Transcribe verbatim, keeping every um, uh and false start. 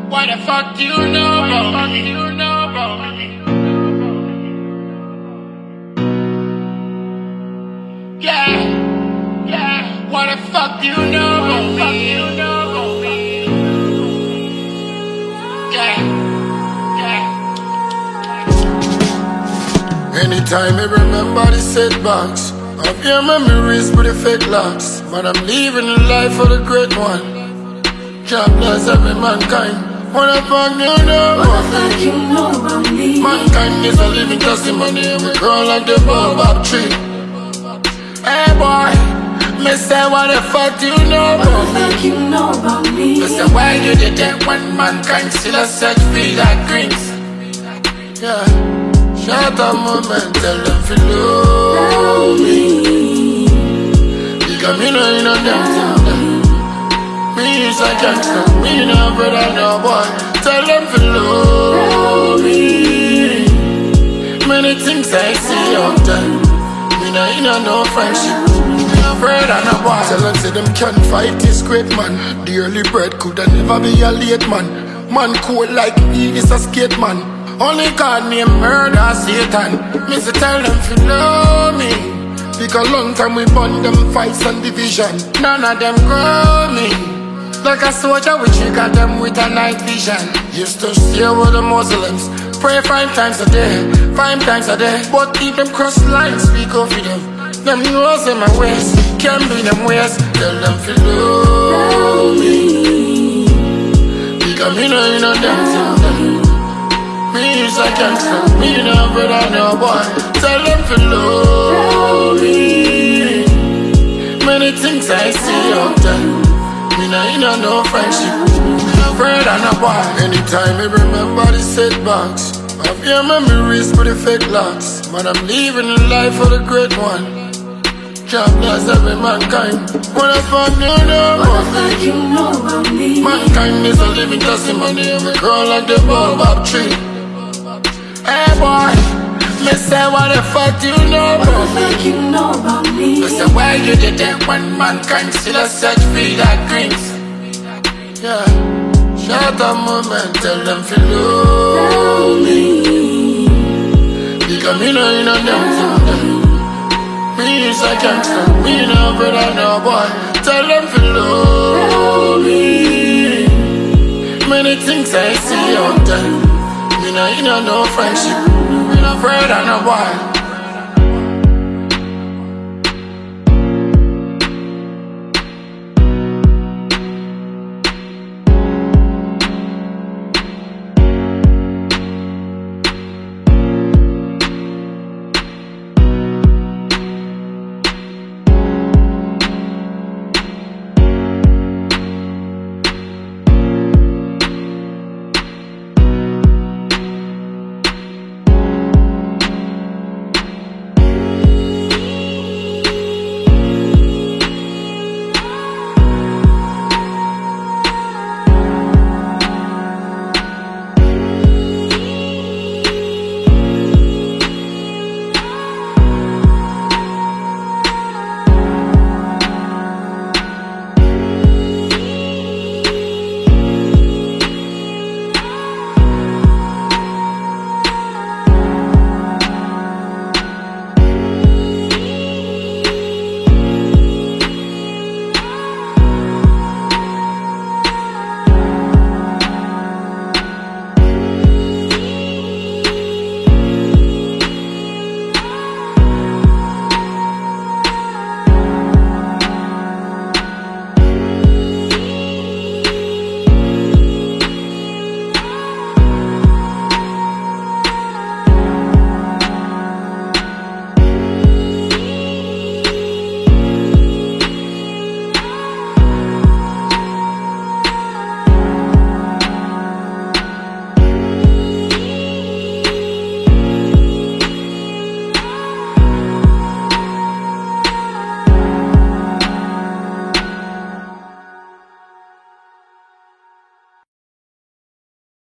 What the fuck do you know about me? You know about me? Yeah, yeah. What the fuck do you know about me? You know about me? Yeah, yeah. Anytime I remember the setbacks of your memories with the fake locks, but I'm living the life of the great one. God bless every mankind. What the fuck do you know about me? You know about me. Mankind is a living testimony, and we grow like the baobab tree. Hey boy, me say what the fuck do you know about me? You know about me. Me say why you did that when mankind still a search for that greens? Yeah, shut up moment, tell them to love me. Because me know you know them things. Me is a gangster, me no brother, no boy. Tell them to love me. Many things I see out there. Me no in no friendship. Me no afraid of no boy. Tell them say them can't fight this great man. The early bread coulda never be a late man. Man cool like me, this a skate man. Only God named murder Satan. Me say tell them to love me. Because long time we burn them fights and division. None of them grow me. Like a soldier, we trigger them with a night vision. Used to stay with the Muslims, pray five times a day, five times a day. But if them cross lines, speak up for them. Them knows in my ways, can be them ways. Tell them to love me. Because me know you know them things. Me is a gangster, me no brother, no boy. Tell them to love me. Many things I see out there. Me nah in no friendship, me no afraid of no boy. Anytime I remember the setbacks of your memories with the fake locks, but I'm living the life of the great one. God bless every mankind. What the fuck do you know about me? You know about me. Mankind is a living testimony, and we grow like the baobab tree. Hey boy, me say what the fuck do you know about me? You know about me. Me say why you did that when mankind still a search for that greens? Yeah, shut up moment, tell them to love me. Because me know you know them things. Me is a gangster, me no brother, no boy. Tell them to love me. Many things I see out there. Me know you know no friendship, me no afraid of no boy.